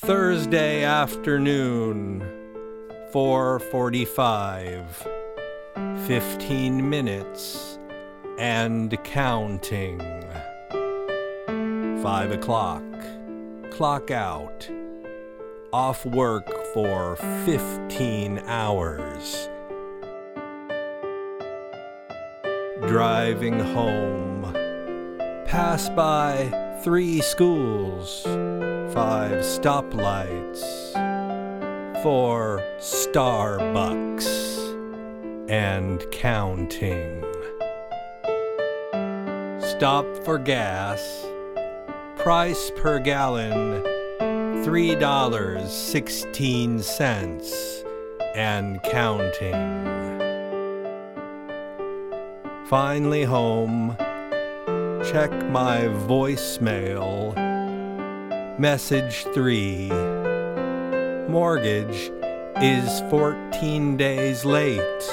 Thursday afternoon, 4:45, 15 minutes and counting. 5 o'clock, clock out. Off work for 15 hours. Driving home. Pass by 3 schools, 5 stoplights, 4 Starbucks, and counting. Stop for gas. Price per gallon, $3.16, and counting. Finally home. Check my voicemail. Message 3. Mortgage is 14 days late.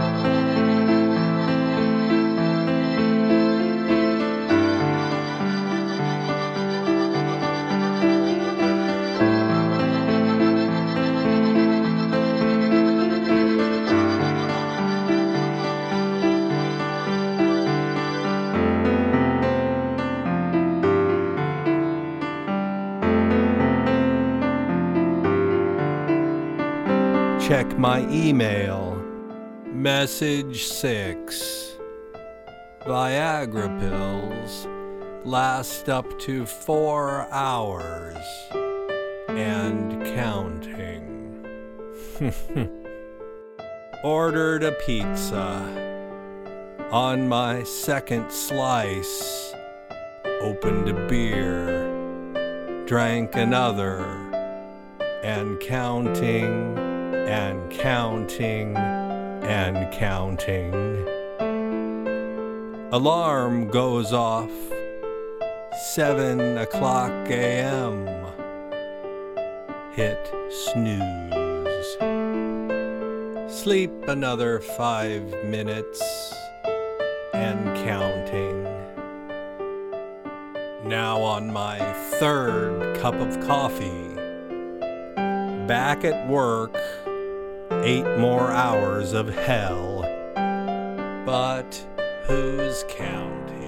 Check my email. Message 6. Viagra pills last up to 4 hours and counting. Ordered a pizza. On my second slice, opened a beer, drank another, and counting. And counting, and counting. Alarm goes off, 7 o'clock a.m. Hit snooze. Sleep another 5 minutes, and counting. Now on my 3rd cup of coffee. Back at work. 8 more hours of hell, but who's counting?